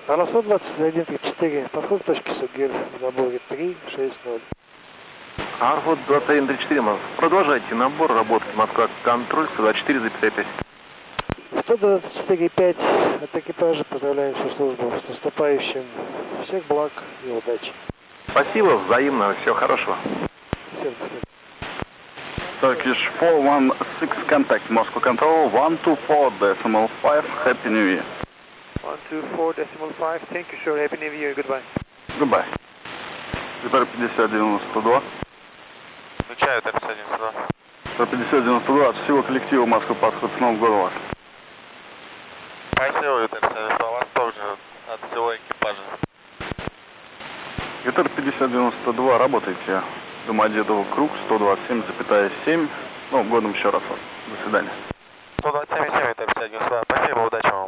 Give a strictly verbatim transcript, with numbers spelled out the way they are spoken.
Алло, сто двадцать один тридцать четыре, подход к точке Сугир, в наборе три шесть ноль. Архот двадцать один тридцать четыре, продолжайте набор работы Москва контроль сто двадцать четыре пять. сто двадцать четыре пять от экипажа поздравляем всю службу с наступающим. Всех благ и удачи. Спасибо, взаимно, всего хорошего. Всем спасибо. Turkish four one six contact Moscow Control one two four decimal five. Happy New Year. one two four decimal five. Thank you, sir. Happy New Year. Goodbye. Goodbye. Виталий пятьдесят девяносто два. Включаю пятьдесят девяносто два. пятьдесят девяносто два от всего коллектива Москва подход с Новым годом вас. Спасибо, Виталий пятьдесят девяносто два. Вас тоже от всего экипажа. Виталий пятьдесят девяносто два, работайте. Домодедово круг сто двадцать семь семь. Ну, годом еще раз вас. До свидания. сто двадцать семь Виталий пятьдесят девяносто два. Спасибо, удачи вам.